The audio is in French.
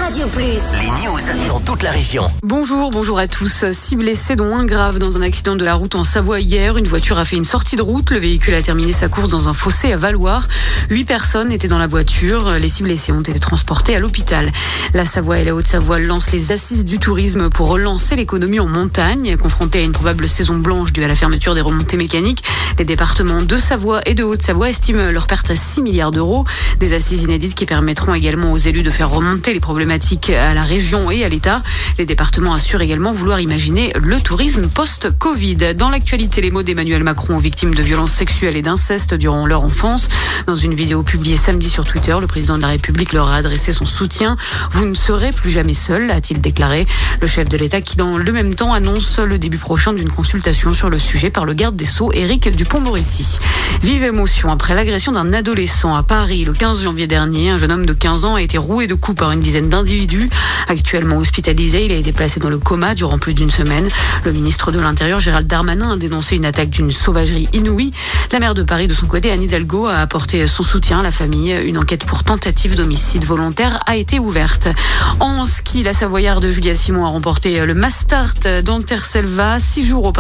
Radio Plus. Les news dans toute la région. Bonjour à tous. 6 blessés dont un grave dans un accident de la route en Savoie hier. Une voiture a fait une sortie de route. Le véhicule a terminé sa course dans un fossé à Valloire. 8 personnes étaient dans la voiture. Les 6 blessés ont été transportés à l'hôpital. La Savoie et la Haute-Savoie lancent les assises du tourisme pour relancer l'économie en montagne. Confrontés à une probable saison blanche due à la fermeture des remontées mécaniques, les départements de Savoie et de Haute-Savoie estiment leur perte à 6 milliards d'euros. Des assises inédites qui permettront également aux élus de faire remonter les problématiques à la région et à l'État. Les départements assurent également vouloir imaginer le tourisme post-Covid. Dans l'actualité, les mots d'Emmanuel Macron aux victimes de violences sexuelles et d'inceste durant leur enfance. Dans une vidéo publiée samedi sur Twitter, le président de la République leur a adressé son soutien. « Vous ne serez plus jamais seul », a-t-il déclaré. Le chef de l'État qui, dans le même temps, annonce le début prochain d'une consultation sur le sujet par le garde des Sceaux, Éric Dupond-Moretti. Vive émotion après l'agression d'un adolescent à Paris le 15 janvier dernier. Un jeune homme de 15 ans a été roué de coups par une dizaine d'individus. Actuellement hospitalisé, il a été placé dans le coma durant plus d'une semaine. Le ministre de l'Intérieur, Gérald Darmanin, a dénoncé une attaque d'une sauvagerie inouïe. La maire de Paris, de son côté, Anne Hidalgo, a apporté son soutien à la famille. Une enquête pour tentative d'homicide volontaire a été ouverte. En ski, la Savoyarde Julia Simon a remporté le Mastart d'Anterselva 6 jours auparavant.